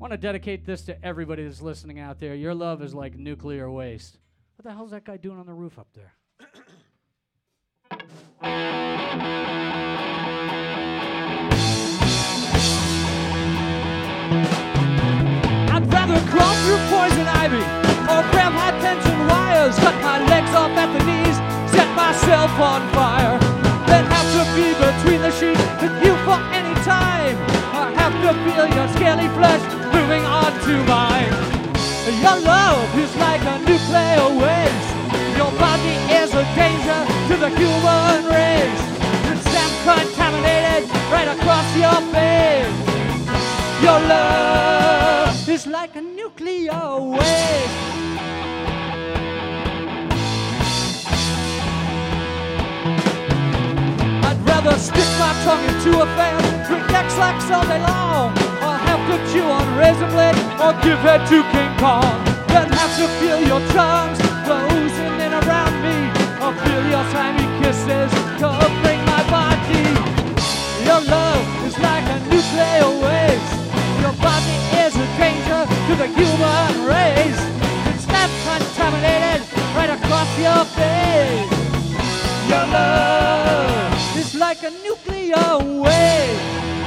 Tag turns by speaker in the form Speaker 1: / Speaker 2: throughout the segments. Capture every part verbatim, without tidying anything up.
Speaker 1: want to dedicate this to everybody that's listening out there. Your love is like nuclear waste. What the hell's that guy doing on the roof up there? I'd rather crawl through poison ivy or grab high tension wires, cut my legs off at the knees, set myself on fire, than have to be between the sheets with you for any time. I have to feel your scaly flesh moving on to mine. Your love is like a nuclear waste. Your body is a danger to the human race. It's damn contaminated right across your face. Your love is like a nuclear waste. I'd rather stick my tongue into a fan, drink X-Lax all day long, or have to chew on razor blade or give head to King Kong. Then have to feel your tongues closing in around me, or feel your slimy kisses covering my body. Your love is like a nuclear waste. Your body is a danger to the human race. It's that contaminated right across your face. Your love is like a nuclear waste.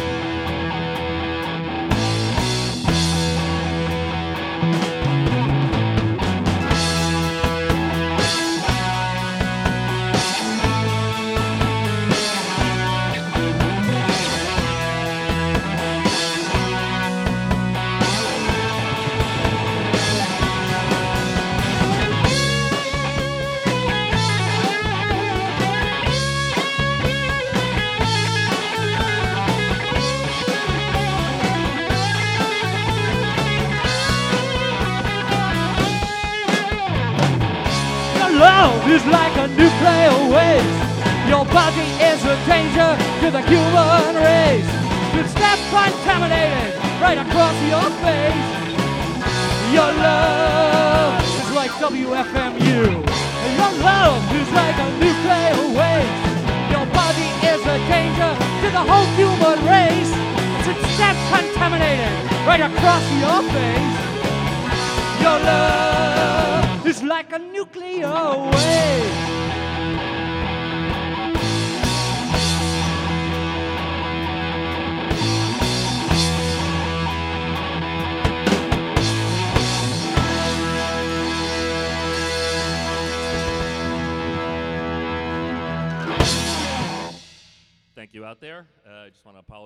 Speaker 1: Love is like a nuclear waste. Your body is a danger to the human race. It's that contaminated right across your face. Your love is like W F M U. Your love is like a nuclear waste. Your body is a danger to the whole human race. It's that contaminated right across your face. Your love is like a nuclear waste.
Speaker 2: Thank you out there. Uh, I just want to apologize.